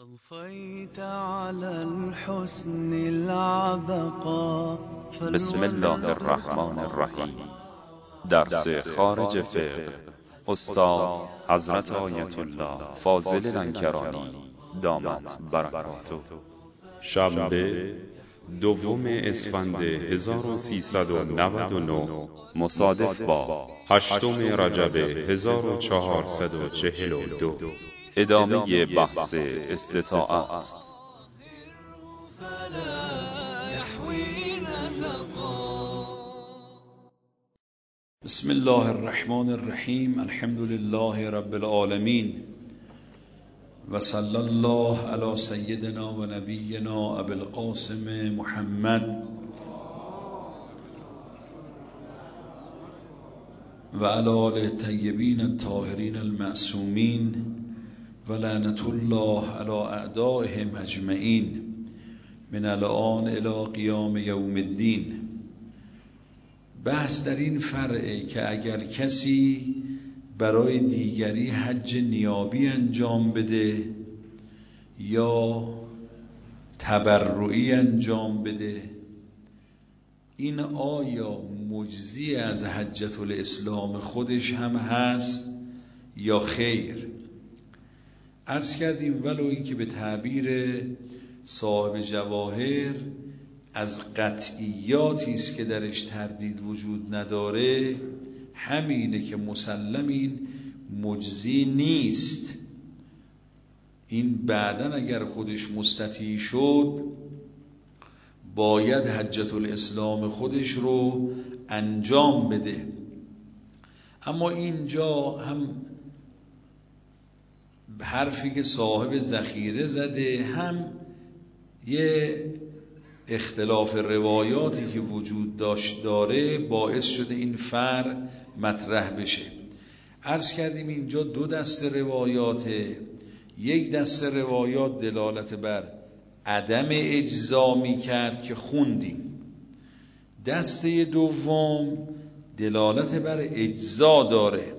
أضفيت على الحسن العبقى. بسم الله الرحمن الرحیم. درس خارج فقه استاد حضرت آیت الله فاضل لنکرانی دامت برکاته. شنبه دوم اسفند 1399 مصادف با 8 رجب 1442. ادامه بحث استطاعت. بسم الله الرحمن الرحیم. الحمد لله رب العالمین و صلی الله علی سیدنا و نبینا ابی القاسم محمد و علی آله الطیبین الطاهرین المعصومین و لعنت الله علی اعدائهم اجمعین من الآن الی قیام یوم الدین. بحث در این فرعه که اگر کسی برای دیگری حج نیابی انجام بده یا تبرعی انجام بده، این آیا مجزی از حجة الاسلام خودش هم هست یا خیر؟ عرض کردیم ولو این که به تعبیر صاحب جواهر از قطعیاتی است که درش تردید وجود نداره، همینه که مسلم این مجزی نیست. این بعداً اگر خودش مستطیع شد باید حجة الاسلام خودش رو انجام بده. اما اینجا هم حرفی که صاحب ذخیره زده، هم یه اختلاف روایاتی که وجود داره باعث شده این فرع مطرح بشه. عرض کردیم اینجا دو دسته روایاته. یک دسته روایات دلالت بر عدم اجزا می کرد که خوندیم، دسته دوم دلالت بر اجزا داره.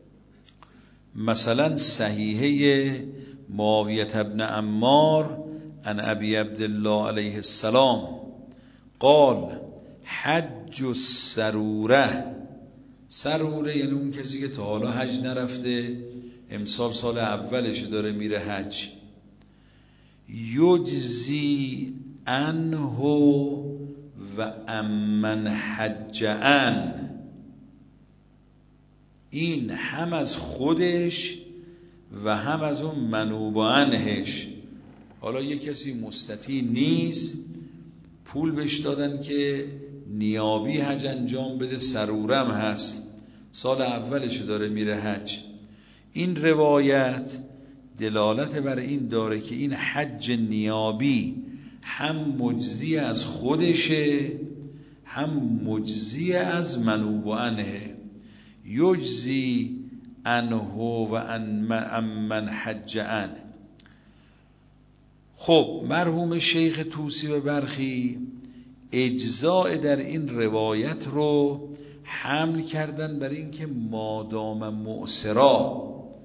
مثلا صحیحه معاویه بن عمار عن ابی عبدالله علیه السلام قال حج السروره. سروره یعنی اون کسی که تا حالا حج نرفته، امسال سال اولش داره میره حج. یجزی عنه و امن حج عن، این هم از خودش و هم از اون منوب عنهش. حالا یک کسی مستطیع نیست، پول بهش دادن که نیابی حج انجام بده، سرورم هست، سال اولش داره میره حج. این روایت دلالت بر این داره که این حج نیابی هم مجزی از خودشه هم مجزی از منوب عنه. یجزی عنه و من حج عن. خب مرحوم شیخ طوسی و برخی اجزاء در این روایت رو حمل کردن بر این که مادام مؤسرا،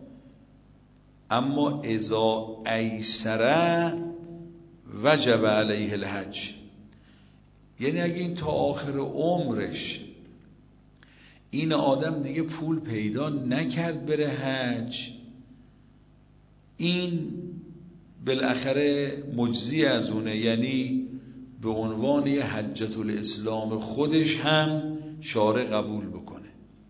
اما اذا ایسره وجب علیه الحج. یعنی اگه این تا آخر عمرش این آدم دیگه پول پیدا نکرد بره حج، این بالاخره مجزی از اونه، یعنی به عنوان یه حجة الاسلام خودش هم شارع قبول بکنه.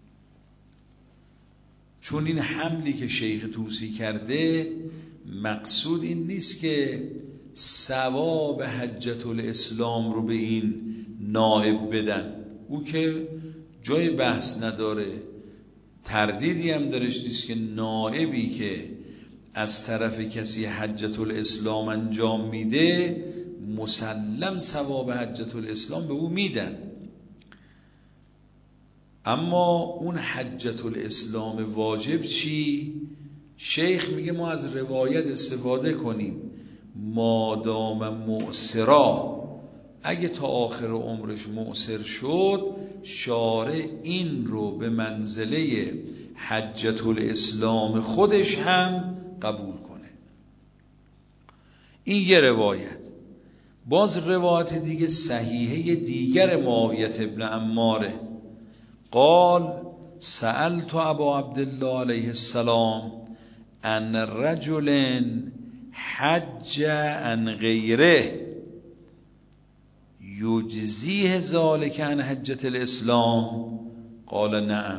چون این حملی که شیخ طوسی کرده مقصود این نیست که ثواب حجة الاسلام رو به این نائب بدن، او که جای بحث نداره، تردیدی هم درش نیست که نائبی که از طرف کسی حجة الاسلام انجام میده مسلم ثواب حجة الاسلام به او میدن. اما اون حجة الاسلام واجب چی؟ شیخ میگه ما از روایت استفاده کنیم مادام مؤسرا، اگه تا آخر عمرش مؤسر شد شارع این رو به منزله حجة الاسلام خودش هم قبول کنه. این یه روایت. باز روایت دیگه صحیحه دیگر معاویه ابن عماره، قال سألت ابا عبدالله علیه السلام ان رجل حج عن غیره یجزیه ذلک عن حجة الاسلام قال نعم.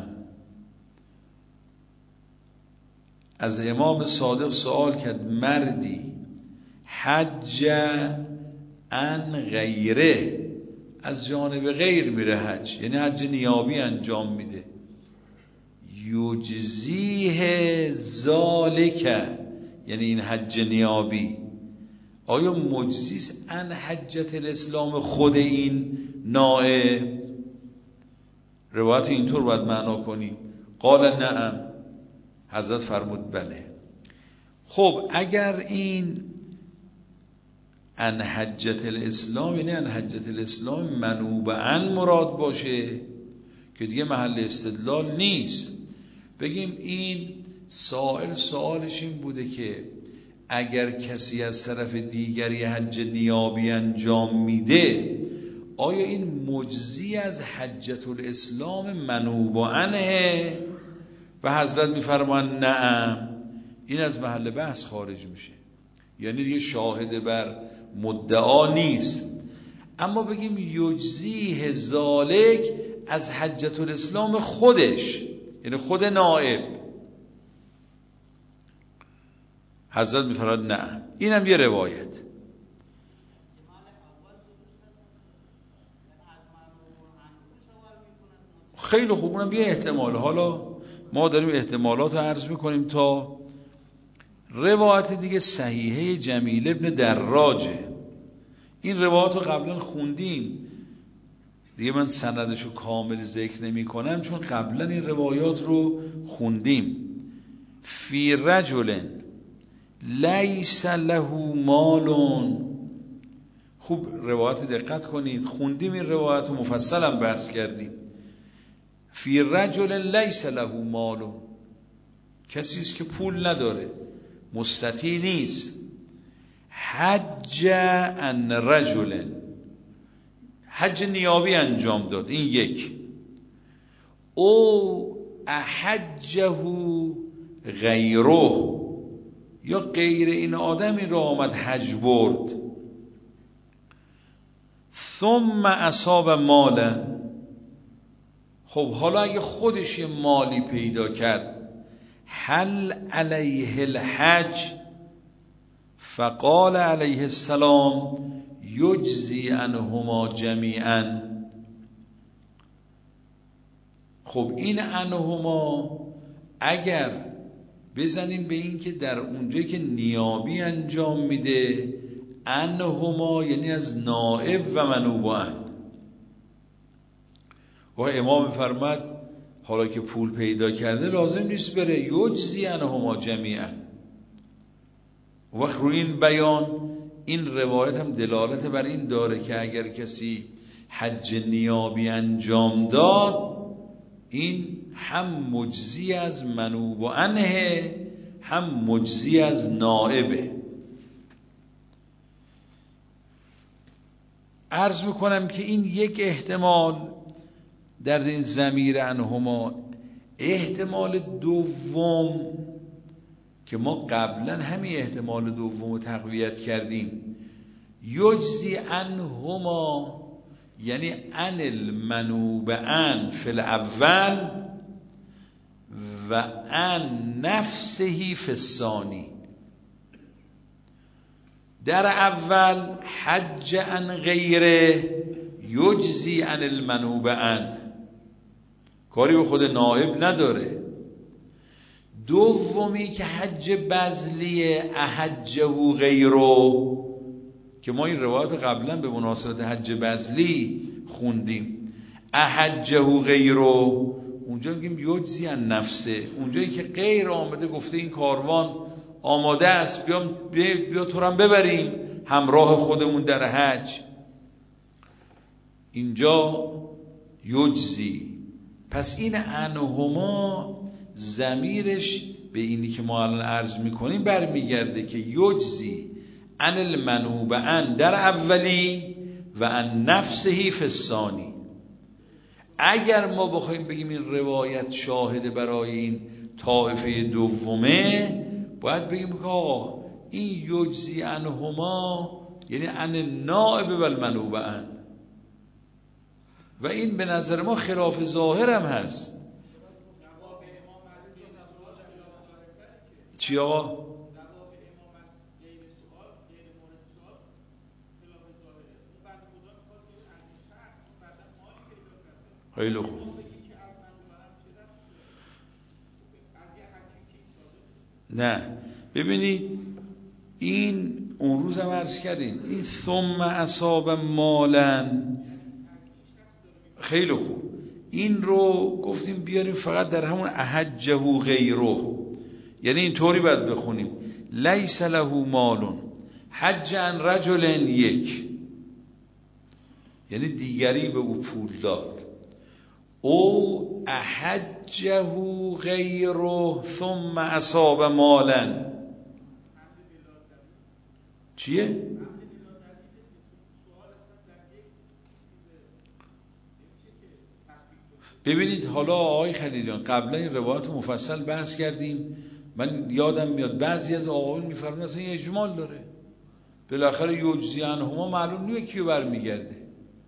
از امام صادق سوال کرد مردی حج عن غیره، از جانب غیر میره حج، یعنی حج نیابی انجام میده، یجزیه ذالک یعنی این حج نیابی آیا مجزیست عن حجة الاسلام خود این نائب؟ روایت اینطور باید معنا کنیم. قال نعم، حضرت فرمود بله. خب اگر این عن حجة الاسلام یعنی عن حجة الاسلام منوبعا مراد باشه که دیگه محل استدلال نیست، بگیم این سوالش این بوده که اگر کسی از طرف دیگری حج نیابی انجام میده آیا این مجزی از حجة الاسلام منوبعنه؟ و حضرت میفرمان نعم، این از محل بحث خارج میشه، یعنی دیگه شاهد بر مدعا نیست. اما بگیم یجزیه ذالک از حجة الاسلام خودش، یعنی خود نائب، حضرت میفرماد نه. اینم یه روایت. خیلی خوب، اونم یه احتمال. حالا ما داریم احتمالات رو عرض میکنیم تا روایت دیگه صحیحه جمیل ابن دراجه. این روایت رو قبلا خوندیم دیگه، من سندشو کامل ذکر نمی کنم چون قبلا این روایات رو خوندیم. فی رجل لیس له مال، خوب روایت دقت کنید، خوندیم این روایت رو مفصلا بحث کردیم. فی رجل لیس له مال، کسی است که پول نداره، مستطیع نیست، حج عن رجل، حج نیابی انجام داد، این یک، او احجه غیره، یا غیر این آدمی را آمد حج برد، ثم اصاب مالا. خب حالا اگه خودش یه مالی پیدا کرد، هل علیه الحج؟ فقال علیه السلام یجزی عنهما جمیعا. خب این عنهما اگر بزنیم به این که در اونجایی که نیابی انجام میده، عنهما یعنی از نائب و منوبان، و امام فرمد حالا که پول پیدا کرده لازم نیست بره، یجزی عنهما جمیعا. وقت روی این بیان این روایت هم دلالت بر این داره که اگر کسی حج نیابی انجام داد، این هم مجزی از منوب عنه هم مجزی از نائبه. عرض میکنم که این یک احتمال در این ضمیر عنهما. احتمال دوم که ما قبلا همین احتمال دوم رو تقویت کردیم، یجزی عنهما یعنی عن المنوب عن فی الاول و عن نفسه فی الثانی. در اول حج عن غیره یجزی عن المنوب عن، کاری به خود نائب نداره. دومی که حج بذلیه احجه غیره، که ما این روایت قبلا به مناسبت حج بذلی خوندیم، احجه غیره، اونجا میگیم یجزی عن نفسه، اونجایی که غیر آمده گفته این کاروان آماده است، بیا تو هم ببریم همراه خودمون در حج، اینجا یجزی. پس این عنهما ضمیرش به اینی که ما الان عرض میکنیم برمیگرده که یجزی عن المنوب عن در اولی و عن نفسه فی الثانی. اگر ما بخوایم بگیم این روایت شاهد برای این طایفه دومه، باید بگیم که آقا این یجزی عنهما یعنی عن النائب و المنوب عن، و این به نظر ما خلاف ظاهر هم هست. چی آقا؟ خیلی خوب. نه ببینید این اون روز هم عرض کردیم این ثم اصاب مالن، خیلی خوب، این رو گفتیم بیاریم فقط در همون احجه غیره، یعنی این طوری باید بخونیم لیس له مالون حج عن رجل یک، یعنی دیگری به او پول داد، او احجه غیره ثم اصاب مالا. چیه؟ ببینید حالا آقای خلیلیان قبلا این روایت مفصل بحث کردیم، من یادم میاد بعضی از آقایون میفرمایند اصلا این اجمال داره، بالاخره یجزی عنهما معلوم نیست کیو برمیگرده،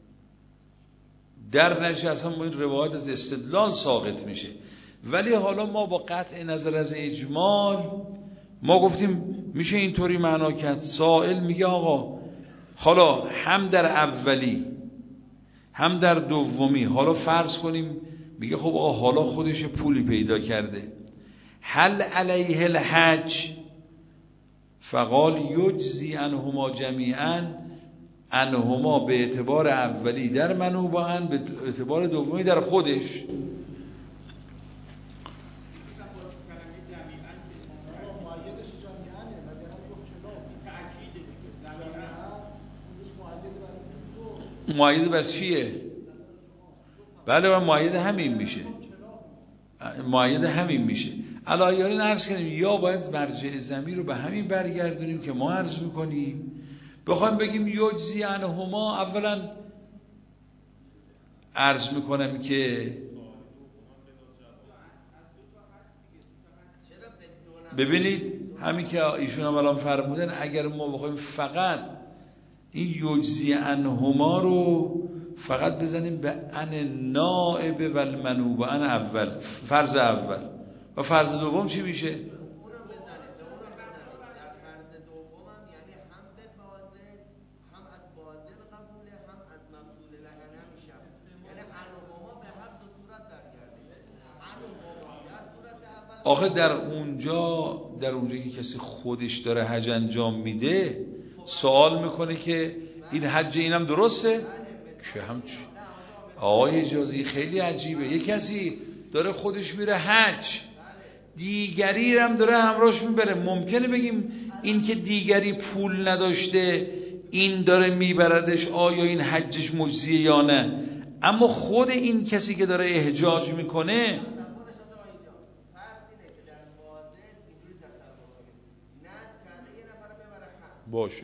در نشه اصلا با این روایت از استدلال ساقط میشه. ولی حالا ما با قطع نظر از اجمال ما گفتیم میشه اینطوری معنا کرد، سائل میگه آقا حالا هم در اولی هم در دومی، حالا فرض کنیم میگه خب آقا حالا خودش پولی پیدا کرده، هل علیه الحج، فقال یجزی عنهما جمیعا، عنهما به اعتبار اولی در منوبان، به اعتبار دومی در خودش. مؤید بر چیه؟ بله و مؤید همین میشه، مؤید همین میشه. علایالین عرض کردیم یا باید مرجع ضمیر رو به همین برگردونیم که ما عرض میکنیم، بخوایم بگیم یجزی عنهما، اولا عرض میکنم که ببینید همین که ایشون هم الان فرمودن، اگر ما بخوایم فقط این یجزی عنهما رو فقط بزنیم به ان نائب و المنوب عن اول، فرض اول، و فرض دوم چی میشه؟ آخه در اونجا که کسی خودش داره حج انجام میده سوال میکنه که این حج اینم درسته؟ که همچی آقای اجازی خیلی عجیبه، یک کسی داره خودش میره حج، دیگری هم داره همراهش میبره، ممکنه بگیم این که دیگری پول نداشته این داره میبردش آیا این حجش مجزیه یا نه؟ اما خود این کسی که داره احجاج میکنه باشه.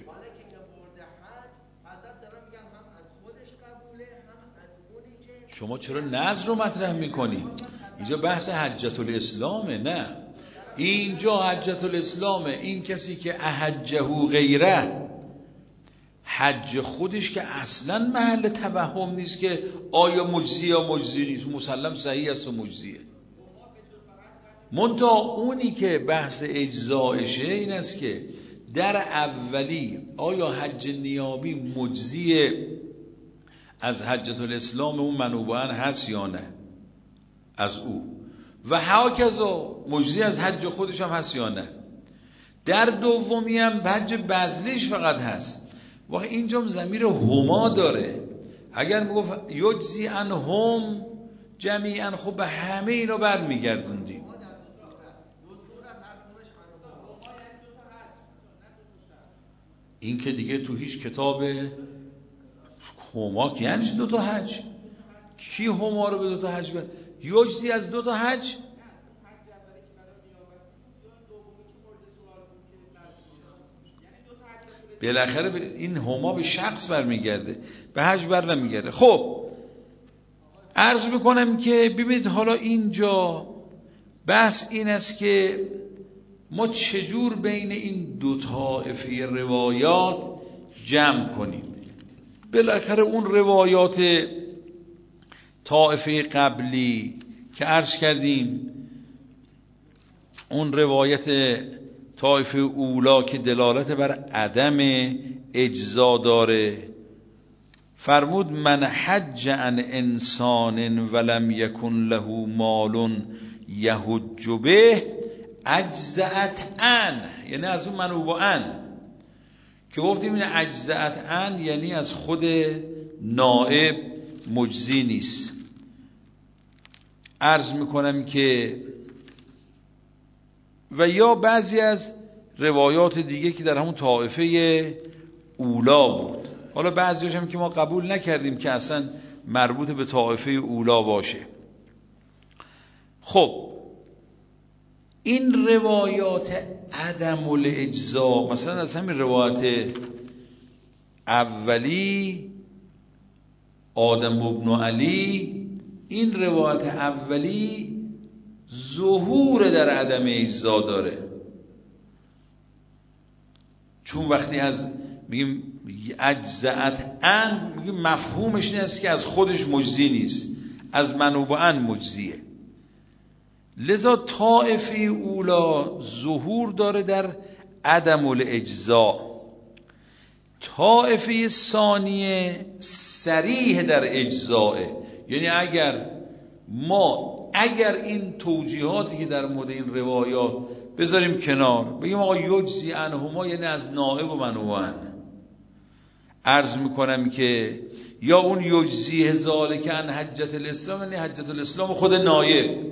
شما چرا نذر رو مطرح میکنی؟ اینجا بحث حجت الاسلامه. نه اینجا حجت الاسلامه، این کسی که احجه غیره، حج خودش که اصلا محل توهم نیست که آیا مجزی یا مجزی نیست، مسلم صحیح است و مجزیه. منتها اونی که بحث اجزایشه این است که در اولی آیا حج نیابی مجزی از حجت الاسلام اون منوبان هست یا نه از او، و هاکذا مجزی از حج خودش هم هست یا نه. در دومی هم حج بذلیش فقط هست، و اینجا ضمیر هما داره، اگر میگفت یجزی عنهم جمیعا خب به همه اینا برمیگردوندیم. این که دیگه تو هیچ کتاب هما یعنی دو تا حج، کی هما رو به دو تا حج بر یجزی از دو تا حج؟ بالاخره این هما به شخص برمیگرده، به حج بر نمیگرده. خب عرض میکنم که ببینید حالا اینجا بحث این است که ما چجور بین این دو طایفه روایات جمع کنیم. بالاخره اون روایات طایفه قبلی که عرض کردیم، اون روایت طایفه اولا که دلالت بر عدم اجزا داره، فرمود من حج عن انسان ولم یکن له مال یحج به اجزأت عن، یعنی از اون منوب عن که گفتیم این اجزأت عن یعنی از خود نائب مجزی نیست. عرض میکنم که و یا بعضی از روایات دیگه که در همون طائفه اولا بود، حالا بعضیش هم که ما قبول نکردیم که اصلا مربوط به طائفه اولا باشه. خب این روایات عدم الاجزا، مثلا از همین روایت اولی آدم ابن علی، این روایت اولی ظهور در عدم اجزا داره، چون وقتی از میگیم اجزأت عن میگیم مفهومش این است که از خودش مجزی نیست، از منوب عن مجزیه. لذا طائفه اولا ظهور داره در عدم الاجزا، طائفه ثانیه صریح در اجزاه. یعنی اگر این توجیهاتی که در مورد این روایات بذاریم کنار، بگیم آقا یجزی عنهما یعنی از نائب و منوب عن، عرض میکنم که یا اون یجزی ذالک عن حجت الاسلام یعنی حجت الاسلام خود نائب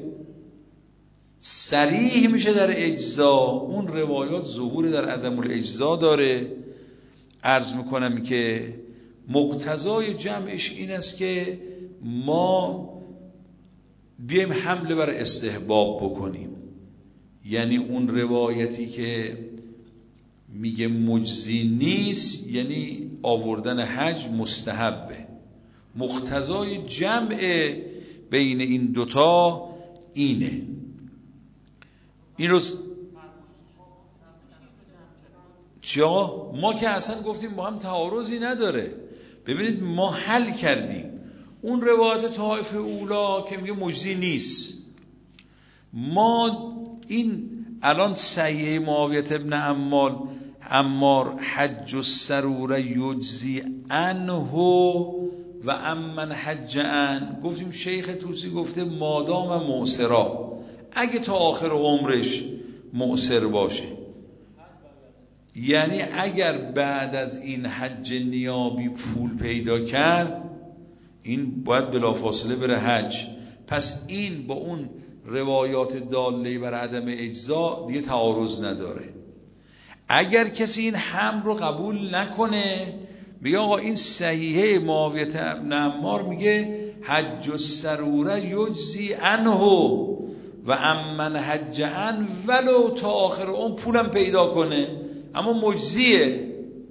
صریح میشه در اجزا، اون روایات ظهور در عدم الاجزا داره. عرض میکنم که مقتضای جمعش این است که ما بیایم حمله بر استحباب بکنیم، یعنی اون روایتی که میگه مجزی نیست یعنی آوردن حج مستحبه. مقتضای جمع بین این دوتا اینه. این روز چیا؟ ما که اصلا گفتیم با هم تعارضی نداره. ببینید ما حل کردیم اون روایت طائفه اولا که میگه مجزی نیست. ما این الان صحیح معاویه ابن عمار حج السرور یجزی عنه و امن حج عن، گفتیم شیخ توسی گفته مادام معسرا، اگه تا آخر عمرش معسر باشه، یعنی اگر بعد از این حج نیابی پول پیدا کرد این باید بلافاصله بره حج. پس این با اون روایات داله بر عدم اجزا دیگه تعارض نداره. اگر کسی این حمل رو قبول نکنه، میگه آقا این صحیحه معاویه ابن عمار میگه حج السروره یجزی عنه و امن حج عن ولو تا آخر اون پولم پیدا کنه اما مجزیه.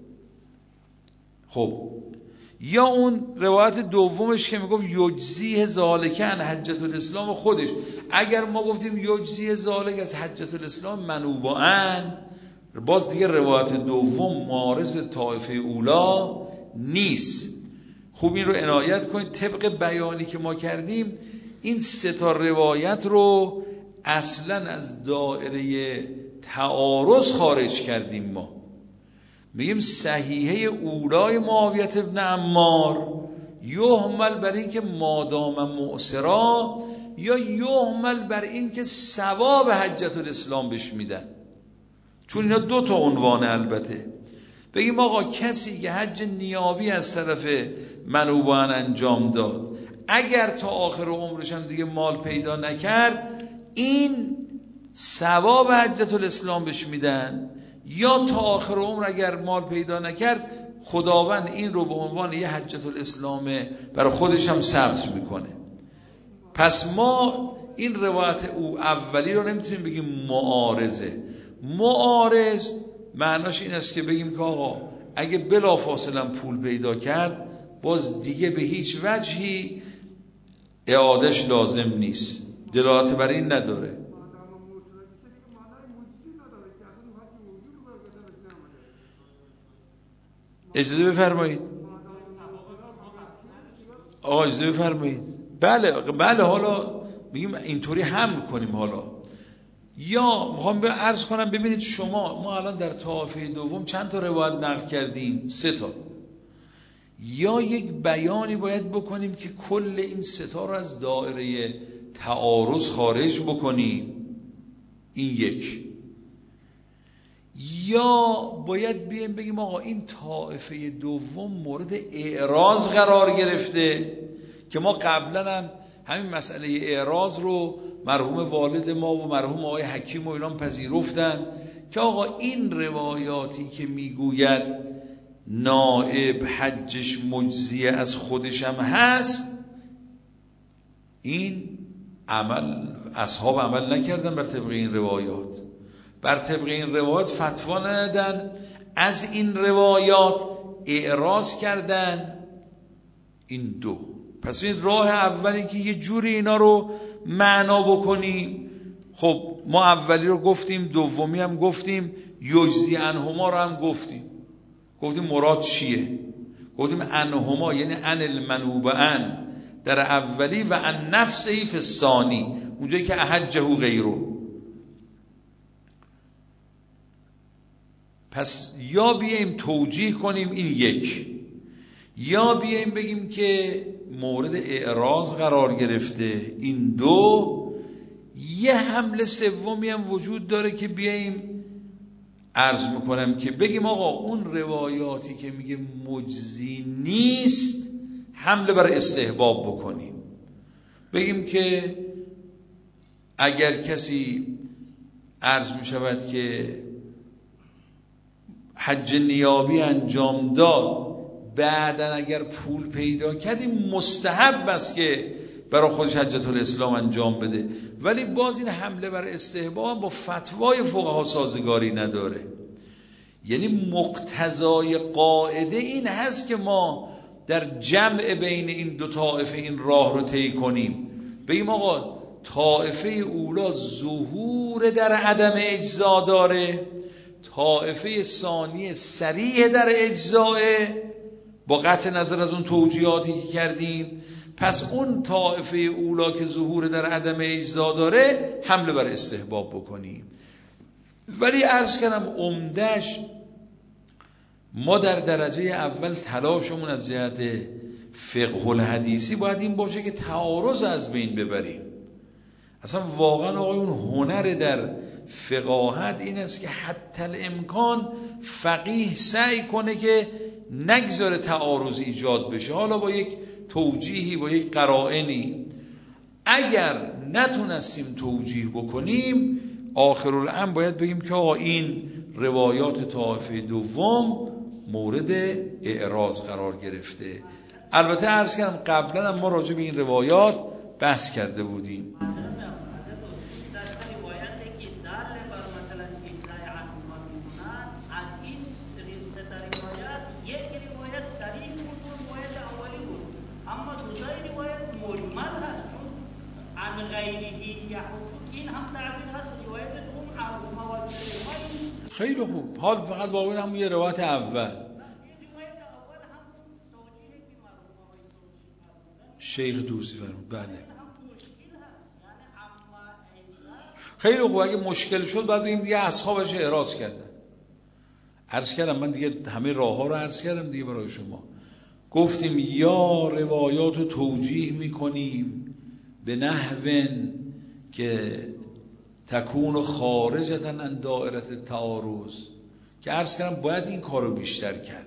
خب یا اون روایت دومش که میگفت یجزی ذالک عن حجت الاسلام خودش، اگر ما گفتیم یجزی ذالک از حجت الاسلام منوب عن، باز دیگه روایت دوم معارض طائفه اولا نیست. خوب این رو عنایت کنید. طبق بیانی که ما کردیم این سه تا روایت رو اصلا از دایره تعارض خارج کردیم. ما میگیم صحیحه اولای معاویه ابن عمار یحمل بر این که مادام معسرا، یا یحمل بر این که ثواب حجت الاسلام بهش میدن، چون اینا دو تا عنوانه. البته بگیم آقا کسی که حج نیابی از طرف منوب عن انجام داد، اگر تا آخر عمرش هم دیگه مال پیدا نکرد این ثواب حجت الاسلام بهش میدن، یا تا آخر عمر اگر مال پیدا نکرد خداوند این رو به عنوان یه حجت الاسلام برای خودش هم ثبت میکنه. پس ما این روایت او اولی رو نمیتونیم بگیم معارضه. معارض معناش این است که بگیم که آقا اگه بلافاصله پول پیدا کرد باز دیگه به هیچ وجهی اعادش لازم نیست، دلالت بر این نداره. اجازه بفرمایید آقا، اجازه بفرمایید. بله حالا بگیم اینطوری حمل کنیم. حالا یا میخوام عرض کنم ببینید شما، ما الان در طائفه دوم چند تا روایت نقل کردیم؟ 3 تا. یا یک بیانی باید بکنیم که کل این 3 تا رو از دایره تعارض خارج بکنیم، این یک. یا باید بیایم بگیم آقا این طائفه دوم مورد اعراض قرار گرفته، که ما قبلا هم همین مسئله اعراض رو مرحوم والد ما و مرحوم آقای حکیم و اینا پذیرفتن که آقا این روایاتی که میگوید نائب حجش مجزیه از خودش هم هست، این اصحاب عمل نکردن بر طبق این روایات، بر طبق این روایات فتوا ندادن، از این روایات اعراض کردن. این 2. پس این راه اولی که یه جوری اینا رو معنا بکنیم. خب ما اولی رو گفتیم، دومی هم گفتیم، یجزی عنهما رو هم گفتیم مراد چیه؟ گفتیم عنهما یعنی عن المنوبعن در اولی و عن نفسه فی الثانی، اونجایی که احجه غیره. پس یا بیایم توجیه کنیم این 1، یا بیایم بگیم که مورد اعراض قرار گرفته، این 2. یه حمله سومی هم وجود داره که بیایم عرض میکنم که بگیم آقا اون روایاتی که میگه مجزی نیست حمله بر استحباب بکنیم، بگیم که اگر کسی عرض میشود که حج نیابی انجام داد، بعدن اگر پول پیدا کردیم مستحب است که برای خودش حجت الاسلام انجام بده، ولی باز این حمله بر استحباب با فتوای فقها سازگاری نداره. یعنی مقتضای قاعده این هست که ما در جمع بین این 2 طائفه این راه رو طی کنیم، بگیم آقا طائفه اولا ظهور در عدم اجزا داره، طائفه ثانی صریح در اجزاه، با قطع نظر از اون توجیهاتی که کردیم. پس اون طائفه اولا که ظهور در عدم اجزا داره حمله بر استحباب بکنیم. ولی عرض کردم عمدش ما در درجه اول تلاشمون از جهت فقه الحدیثی باید این باشه که تعارض از بین ببریم. اصلا واقعا آقایون هنر در فقاهت این است که حتی الامکان فقیه سعی کنه که نگذاره تعارض ایجاد بشه، حالا با یک توجیهی، با یک قرائنی. اگر نتونستیم توجیه بکنیم آخرالامر باید بگیم که آقا این روایات طائفه دوم مورد اعراض قرار گرفته. البته عرض کردم قبلا ما راجع به این روایات بحث کرده بودیم. خیلی خوب، حال فقط باقی همون یه روایت اول شیخ دوسی فرمود. بله خیلی خوب، اگه مشکل شد بعد بگیم دیگه اصحابش اعراض کردن. عرض کردم من دیگه همه راه ها رو عرض کردم دیگه برای شما. گفتیم یا روایات رو توجیه میکنیم به نحوین که تکون خارجتاً عن دائره تعارض، که عرض کردم باید این کارو بیشتر کرد.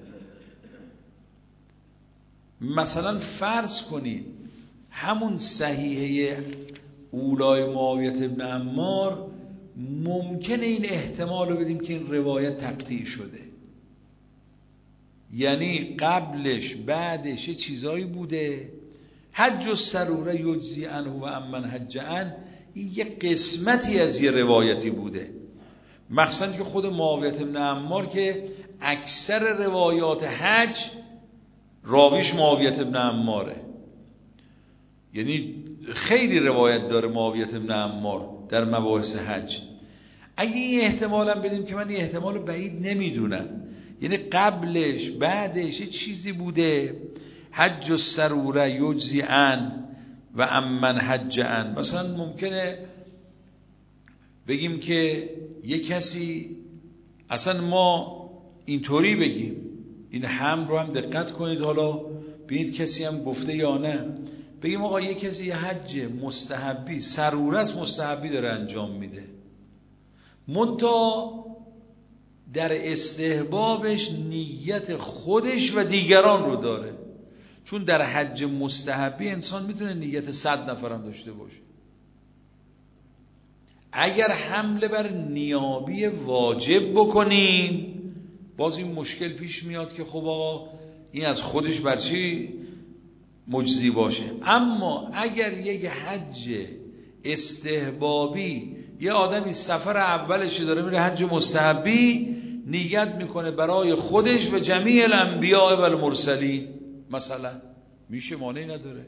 مثلا فرض کنید همون صحیحه اولای معاویه ابن عمار ممکنه این احتمال رو بدیم که این روایت تقطیع شده، یعنی قبلش بعدش یه چیزایی بوده، حج السروره یجزی عنه و امن حج عن، این یه قسمتی از یه روایتی بوده. مخصوصا که خود معاویه بن عمار که اکثر روایات حج راویش معاویه بن عماره، یعنی خیلی روایت داره معاویه بن عمار در مباحث حج. اگه این احتمالم بدیم که من این احتمال بعید نمیدونم، یعنی قبلش بعدش یه چیزی بوده، حج السروره یجزی عن و امن حج عن. مثلا ممکنه بگیم که یه کسی، اصلا ما اینطوری بگیم، این هم رو هم دقت کنید، حالا ببینید کسی هم گفته یا نه، بگیم آقا یه کسی یه حج مستحبی، سروره است مستحبی داره انجام میده، منتها در استحبابش نیت خودش و دیگران رو داره. چون در حج مستحبی انسان میتونه نیت 100 نفرم داشته باشه. اگر حمله بر نیابی واجب بکنیم باز این مشکل پیش میاد که خب آقا این از خودش بر چی مجزی باشه. اما اگر یک حج استحبابی، یه آدمی سفر اولش داره میره حج مستحبی، نیت میکنه برای خودش و جمیع الانبیاء و المرسلین مثلا، میشه، مانعی نداره.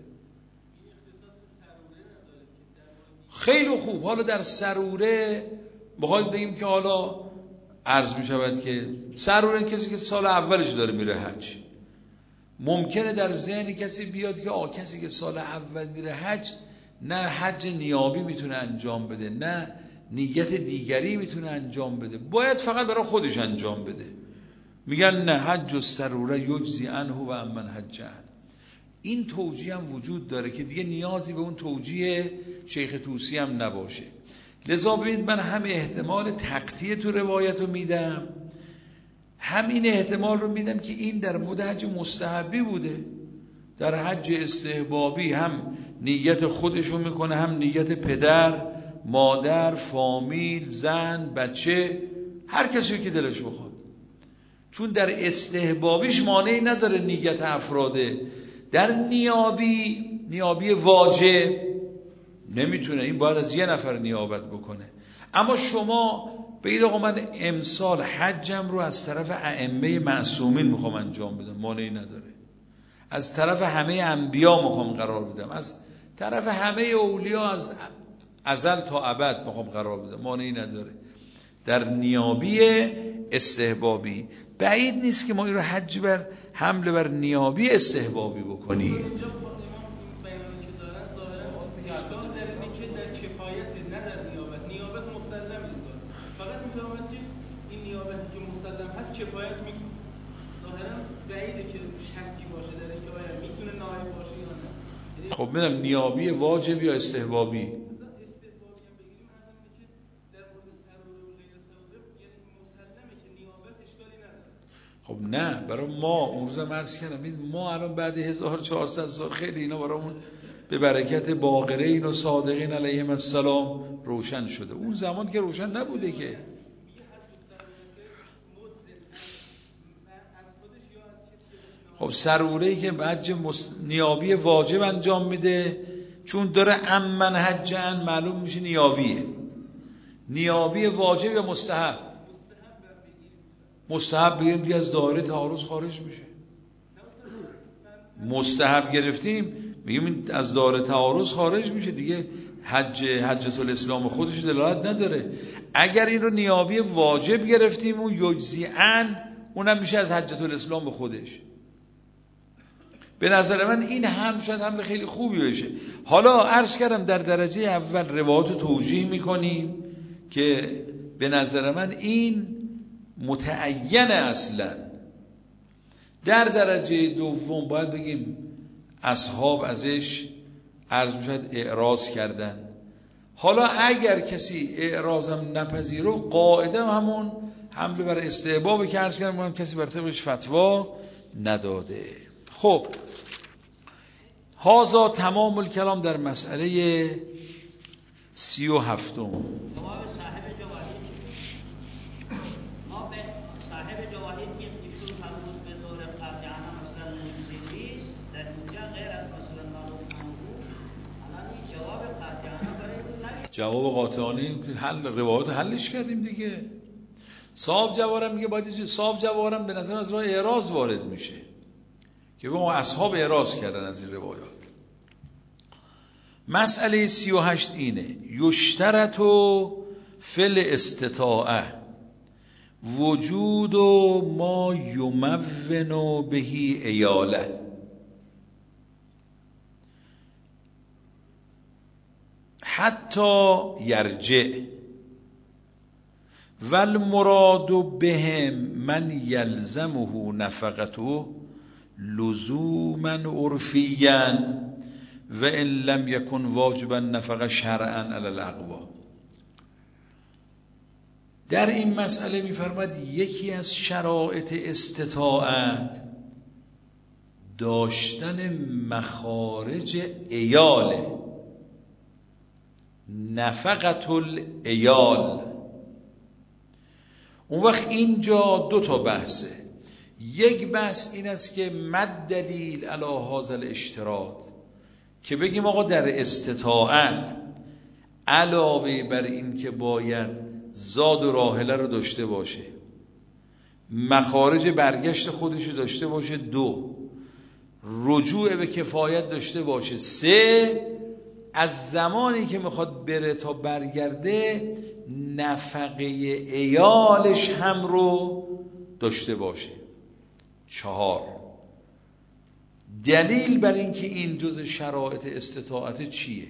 خیلی خوب. حالا در سروره بخواید بگیم که حالا عرض میشود که سروره کسی که سال اولش داره میره حج، ممکنه در ذهن کسی بیاد که کسی که سال اول میره حج نه حج نیابی میتونه انجام بده نه نیت دیگری میتونه انجام بده، باید فقط برای خودش انجام بده. میگن نه، حج السروره یجزی عنه و امن حج عنه. این توجیه هم وجود داره که دیگه نیازی به اون توجیه شیخ طوسی هم نباشه. لذا ببینید من هم احتمال تقطیع تو روایت رو میدم، همین احتمال رو میدم که این در مورد حج مستحبی بوده، در حج استحبابی هم نیت خودشو میکنه، هم نیت پدر، مادر، فامیل، زن، بچه، هر کسی که دلش بخواد. چون در استحبابیش مانعی نداره نیت افراده، در نیابی واجب نمیتونه، این باید از یه نفر نیابت بکنه. اما شما بگید آقا من امسال حجم رو از طرف ائمه معصومین میخوام انجام بدم، مانعی نداره. از طرف همه انبیا میخوام قرار بدم، از طرف همه اولیاء از ازل تا ابد میخوام قرار بدم، مانعی نداره. در نیابی استحبابی بعید نیست که ما این رو حج بر حمله بر نیابی استحبابی بکنیم. کفایت میکنه. ظاهرا بعیده که شکی باشه در اینکه آیا میتونه نائب باشه یا نه. خب میدونم نیابی واجب یا استحبابی. استحبابی هم بگیریم ارزم که در مورد سروره و غیر سروره یعنی مسلمه که نیابت اشکالی نداره. خب نه، برای ما اون روز عرض کردم ما الان بعد 1400 سال خیلی اینا برامون به برکت باقرین و صادقین علیهم السلام روشن شده. اون زمان که روشن نبوده که. خب سروره‌ای که حج نیابی واجب انجام میده، چون داره امن حجن معلوم میشه نیابیه. نیابی واجب یا مستحب؟ مستحب بگیریم دیگه از دایره تعارض خارج میشه. مستحب گرفتیم میگیم از دایره تعارض خارج میشه دیگه، حجت الاسلام خودش دلالت نداره. اگر این رو نیابی واجب گرفتیم اون یجزی عن، اونم میشه از حجت الاسلام خودش. به نظر من این هم شاید حمل خیلی خوبی بشه. حالا عرض کردم در درجه اول روایات توجیه میکنیم که به نظر من این متعین اصلا. در درجه دوم باید بگیم اصحاب ازش عرض میشد اعراض کردن. حالا اگر کسی اعراضم نپذیره قاعده همون حمله بر استحباب که عرض کردم، کسی بر طبقش فتوا نداده. خب هازا تمام الکلام در مسئله 37. جواب قاطعانه حل روایات حلش کردیم دیگه. صاحب جوارم میگه باید صاحب جوارم به نظر از راه اعراض وارد میشه که به ما اصحاب اعراض کردن از این روایات. مسئله 38 اینه: یشترط فی الاستطاعه وجود ما یمون بهی ایاله. حتی یرجع والمراد بهم من یلزمه نفقته لزوما عرفیا و ان لم یکن واجبا نفقه شرعا علی الاقوی. در این مسئله می‌فرماید یکی از شرایط استطاعت داشتن مخارج ایاله، نفقت الایال. اون وقت اینجا دو تا بحثه. یک بحث این است که مد دلیل علی هذا الاشتراط، که بگیم آقا در استطاعت علاوه بر این که باید زاد و راحله رو داشته باشه، مخارج برگشت خودش رو داشته باشه، 2 رجوع به کفایت داشته باشه، 3 از زمانی که میخواد بره تا برگرده نفقه ایالش هم رو داشته باشه، 4 دلیل بر این که این جز شرایط استطاعت چیه؟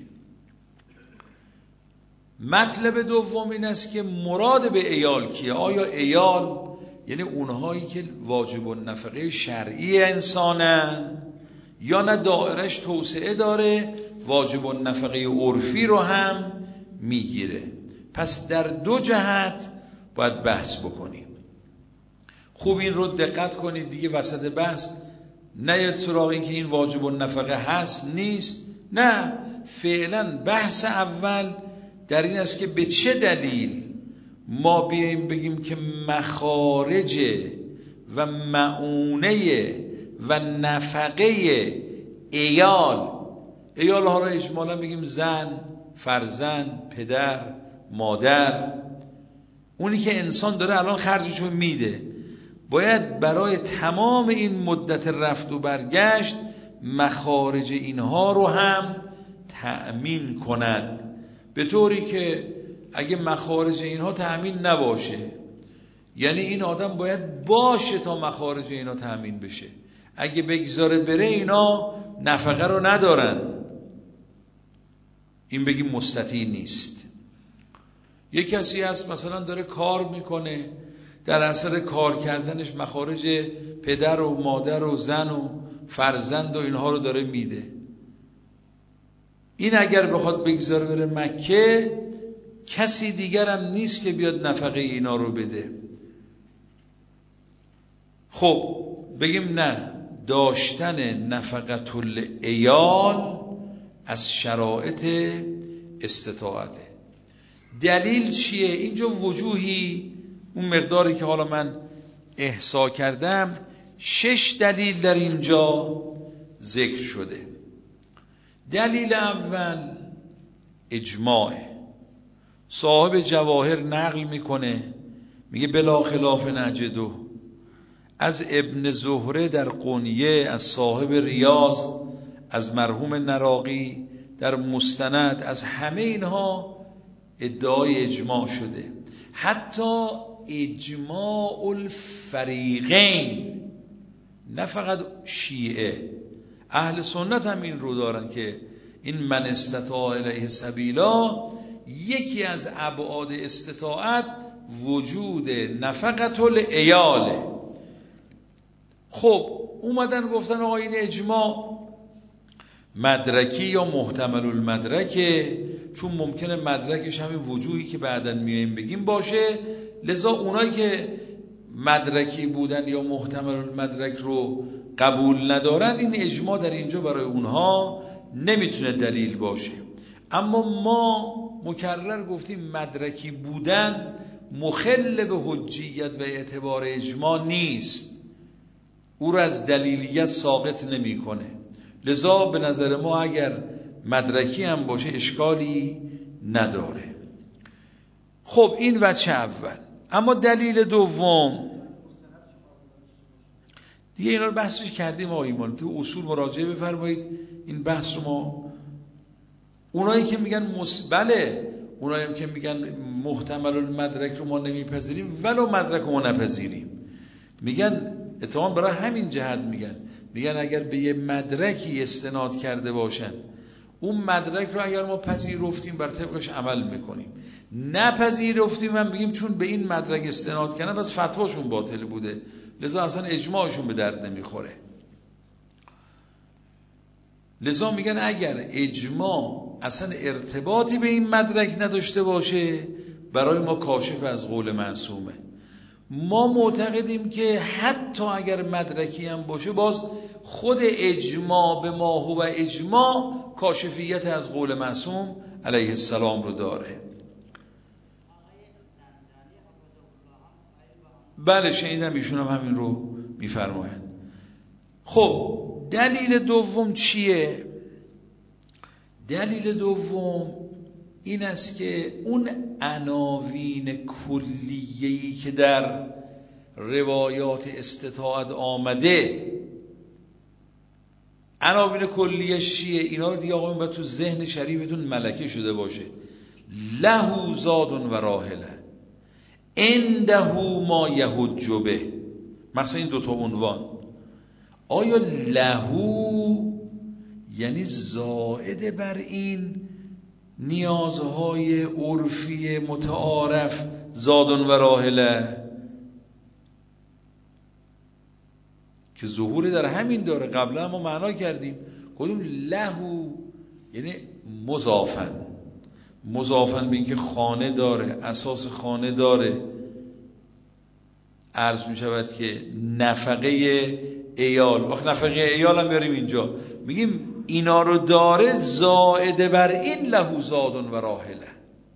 مطلب دوم این است که مراد به ایال کیه؟ آیا ایال یعنی اونهایی که واجب النفقه شرعی انسانن، یا نه دایرش توسعه داره واجب النفقه عرفی رو هم میگیره؟ پس در 2 جهت باید بحث بکنیم. خوب این رو دقت کنید دیگه، وسط بحث نیاد سراغ این که این واجب النفقه هست نیست، نه، فعلا بحث اول در این است که به چه دلیل ما بیاییم بگیم که مخارج و معونه و نفقه ایال ها را اجمالا بگیم زن، فرزند، پدر، مادر، اونی که انسان داره الان خرجشو میده، باید برای تمام این مدت رفت و برگشت مخارج اینها رو هم تأمین کند، به طوری که اگه مخارج اینها تأمین نباشه، یعنی این آدم باید باشه تا مخارج اینها تأمین بشه، اگه بگذاره بره اینا نفقه رو ندارن، این بگیم مستطیع نیست. یک کسی هست مثلا داره کار میکنه، در اثر کار کردنش مخارج پدر و مادر و زن و فرزند و اینها رو داره میده، این اگر بخواد بگذاره بره مکه کسی دیگر هم نیست که بیاد نفقه اینا رو بده. خب بگیم نه، داشتن نفقت الایال از شرایط استطاعته. دلیل چیه؟ اینجا وجوهی، اون مقداری که حالا من احصا کردم 6 دلیل در اینجا ذکر شده. دلیل اول اجماعه. صاحب جواهر نقل میکنه، میگه بلا خلاف نجدو، از ابن زهره در قونیه، از صاحب ریاض، از مرحوم نراقی در مستند، از همه اینها ادعای اجماع شده. حتی اجماع الفریقین، نه فقط شیعه، اهل سنت هم این رو دارن که این من استطاع الیه سبیلا یکی از ابعاد استطاعت وجود نفقت الایاله. خب اومدن گفتن آقا این اجماع مدرکی یا محتمل المدرکه، چون ممکنه مدرکش همین وجوهی که بعداً میایم بگیم باشه، لذا اونایی که مدرکی بودن یا محتمل المدرک رو قبول ندارن این اجماع در اینجا برای اونها نمیتونه دلیل باشه. اما ما مکرر گفتیم مدرکی بودن مخل به حجیت و اعتبار اجماع نیست، او را از دلیلیت ساقط نمیکنه. لذا به نظر ما اگر مدرکی هم باشه اشکالی نداره. خب این وجه اول. اما دلیل دوم دیگه اینا رو بحثش کردیم آقای ایمان، تو اصول مراجعه بفرمایید این بحث رو ما. اونایی که میگن بله، اونایی که میگن محتمل المدرک رو ما نمیپذیریم ولو مدرک رو ما نپذیریم، میگن اتفاقا برای همین جهت میگن اگر به یه مدرکی استناد کرده باشن اون مدرک رو اگر ما پذیرفتیم بر طبقش عمل میکنیم، نپذیرفتیم هم میگیم چون به این مدرک استناد کردن بس فتواشون باطل بوده لذا اصلا اجماعشون به درد نمیخوره. لذا میگن اگر اجماع اصلا ارتباطی به این مدرک نداشته باشه برای ما کاشف از قول معصومه. ما معتقدیم که حتی اگر مدرکی هم باشه باز خود اجماع به ما هو اجماع کاشفیت از قول معصوم علیه السلام رو داره. بله شنیدم ایشون هم همین رو میفرمایند. خب دلیل دوم چیه؟ دلیل دوم این است که اون عناوین کلیه‌ای که در روایات استطاعت آمده، عناوین کلیه چیه؟ اینا رو دیگه آقایون باید تو ذهن شریفتون ملکه شده باشه. له زاد و راحله عنده ما یحج به، مثلا این دوتا عنوان. آیا لهو یعنی زائد بر این نیازهای عرفی متعارف زادن و راحله که ظهوری در همین داره؟ قبلا ما معنا کردیم گفتیم لهو یعنی مضافن به این که خانه داره، اساس خانه داره. عرض می شود که نفقه عیال، وقت نفقه عیال هم بیاریم اینجا میگیم اینا رو داره، زائد بر این له زادن و راحله،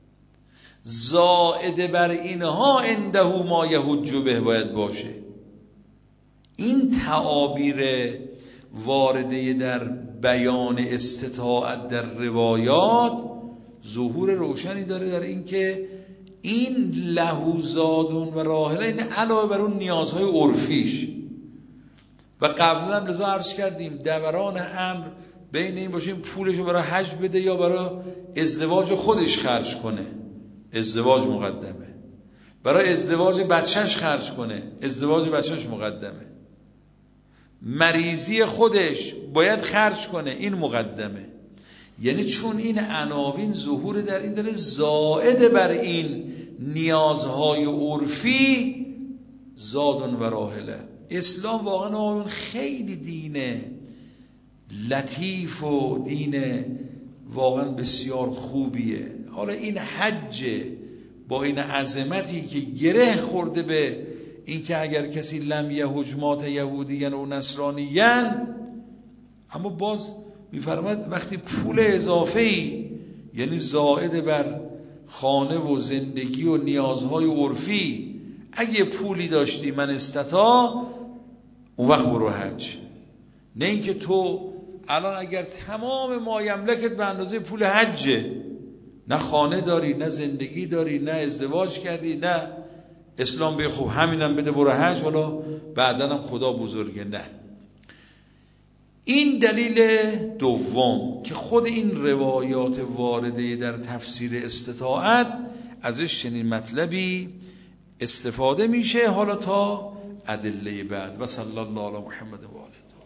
زائد بر اینها عنده ما یحج به باید باشه. این تعابیر وارده در بیان استطاعت در روایات ظهور روشنی داره در این که این له زادن و راحله این علاوه بر اون نیازهای عرفیش. و قبلا هم لذا عرض کردیم دوران امر بین این باشه این پولشو برای حج بده یا برای ازدواج خودش خرج کنه، ازدواج مقدمه، برای ازدواج بچهش خرج کنه، ازدواج بچهش مقدمه، مریضی خودش باید خرج کنه، این مقدمه. یعنی چون این عناوین ظهور در این داره، زائد بر این نیازهای عرفی زادن و راحله. اسلام واقعا خیلی دین لطیف و دین واقعا بسیار خوبیه. حالا این حج با این عظمتی که گره خورده به این که اگر کسی لم یحج مات یهودیان و نصرانیان، اما باز میفرماد وقتی پول اضافه‌ای یعنی زائد بر خانه و زندگی و نیازهای عرفی، اگه پولی داشتی من استطاع اون وقت برو حج. نه اینکه تو الان اگر تمام ما یملکت به اندازه پول حجه، نه خانه داری، نه زندگی داری، نه ازدواج کردی، نه اسلام به خوب همینم بده برو حج، حالا بعدن هم خدا بزرگه. نه، این دلیل دوم که خود این روایات وارده در تفسیر استطاعت ازش چنین مطلبی استفاده میشه. حالا تا ادله بعد. و صلی الله علی محمد و آله.